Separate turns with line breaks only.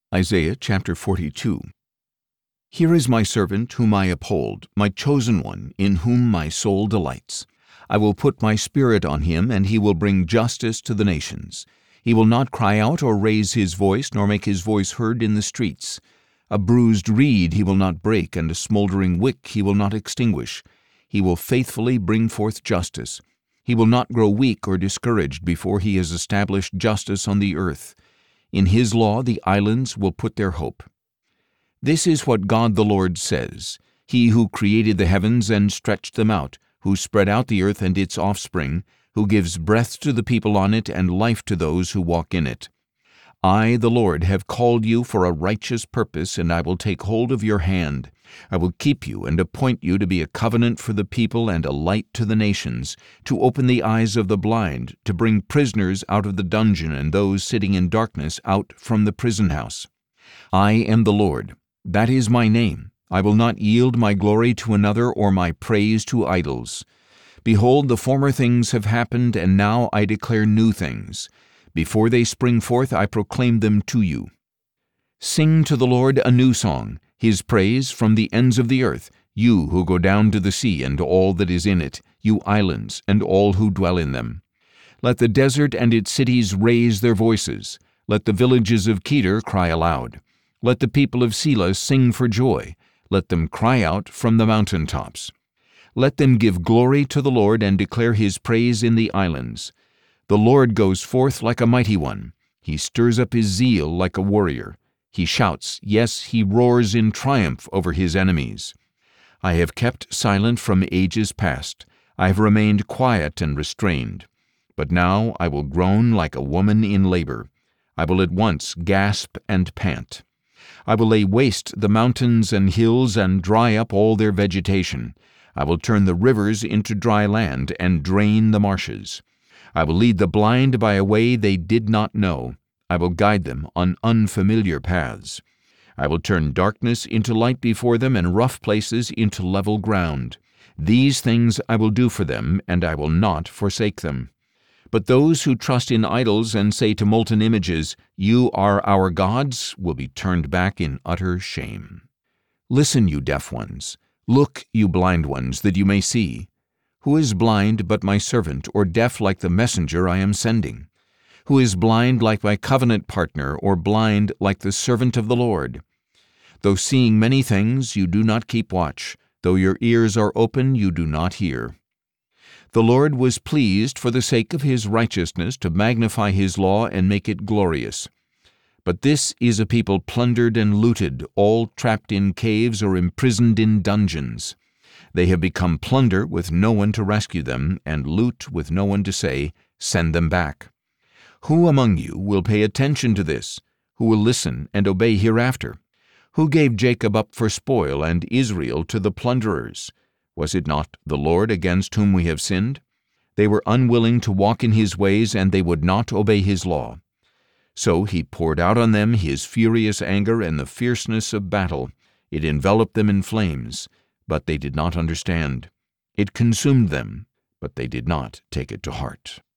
Isaiah chapter 42. Here is my servant whom I uphold, my chosen one, in whom my soul delights. I will put my spirit on him, and he will bring justice to the nations. He will not cry out or raise his voice, nor make his voice heard in the streets. A bruised reed he will not break, and a smoldering wick he will not extinguish. He will faithfully bring forth justice. He will not grow weak or discouraged before he has established justice on the earth. In his law the islands will put their hope. This is what God the Lord says, He who created the heavens and stretched them out, who spread out the earth and its offspring, who gives breath to the people on it and life to those who walk in it. I, the Lord, have called you for a righteous purpose, and I will take hold of your hand. I will keep you and appoint you to be a covenant for the people and a light to the nations, to open the eyes of the blind, to bring prisoners out of the dungeon and those sitting in darkness out from the prison house. I am the Lord. That is my name. I will not yield my glory to another or my praise to idols. Behold, the former things have happened, and now I declare new things. Before they spring forth, I proclaim them to you. Sing to the Lord a new song, His praise from the ends of the earth, you who go down to the sea and all that is in it, you islands and all who dwell in them. Let the desert and its cities raise their voices. Let the villages of Kedar cry aloud. Let the people of Sela sing for joy. Let them cry out from the mountain tops. Let them give glory to the Lord and declare His praise in the islands. The Lord goes forth like a mighty one. He stirs up His zeal like a warrior. He shouts, yes, He roars in triumph over His enemies. I have kept silent from ages past. I have remained quiet and restrained. But now I will groan like a woman in labor. I will at once gasp and pant. I will lay waste the mountains and hills and dry up all their vegetation. I will turn the rivers into dry land and drain the marshes. I will lead the blind by a way they did not know. I will guide them on unfamiliar paths. I will turn darkness into light before them and rough places into level ground. These things I will do for them, and I will not forsake them. But those who trust in idols and say to molten images, You are our gods, will be turned back in utter shame. Listen, you deaf ones. Look, you blind ones, that you may see. Who is blind but my servant, or deaf like the messenger I am sending? Who is blind like my covenant partner, or blind like the servant of the Lord? Though seeing many things, you do not keep watch. Though your ears are open, you do not hear. The Lord was pleased for the sake of His righteousness to magnify His law and make it glorious. But this is a people plundered and looted, all trapped in caves or imprisoned in dungeons. They have become plunder with no one to rescue them, and loot with no one to say, Send them back. Who among you will pay attention to this? Who will listen and obey hereafter? Who gave Jacob up for spoil and Israel to the plunderers? Was it not the Lord against whom we have sinned? They were unwilling to walk in His ways, and they would not obey His law. So He poured out on them His furious anger and the fierceness of battle. It enveloped them in flames, but they did not understand. It consumed them, but they did not take it to heart.